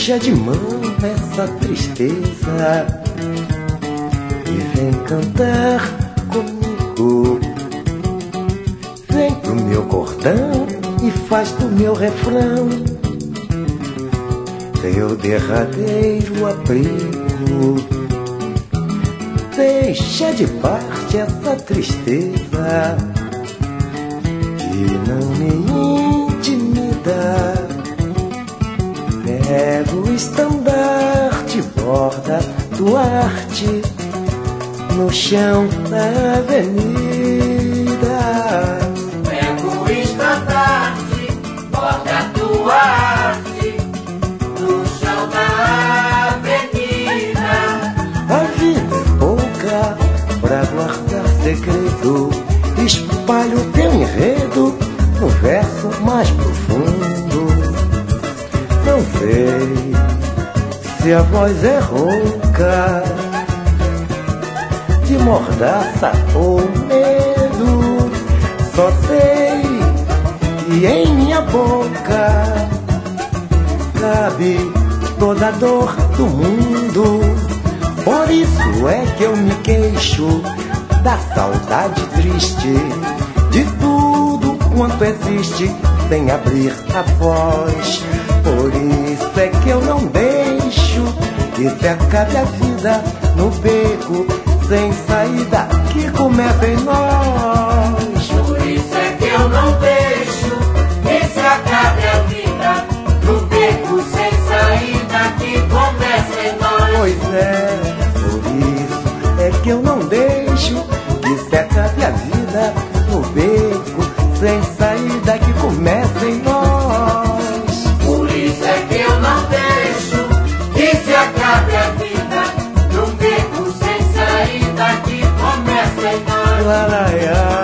Deixa de mão essa tristeza e vem cantar comigo. Vem pro meu cordão e faz do meu refrão teu derradeiro abrigo. Deixa de parte essa tristeza que não me intimida. Pega o estandarte, borda do arte no chão da avenida. Pega o estandarte, borda do arte no chão da avenida. A vida é pouca pra guardar segredo. Espalho teu enredo no verso mais profundo. Não sei se a voz é rouca de mordaça ou medo. Só sei que em minha boca cabe toda a dor do mundo. Por isso é que eu me queixo da saudade triste de tudo quanto existe sem abrir a voz. Por isso é que eu não deixo que se acabe a vida no beco sem saída que começa em nós. Por isso é que eu não deixo que se acabe a vida no beco sem saída que começa em nós. Pois é, por isso é que eu não deixo que se acabe a vida no beco sem saída que começa em nós. Por isso é que eu não deixo que se acabe a vida num beco sem saída que começa em nós. Lá, lá, lá.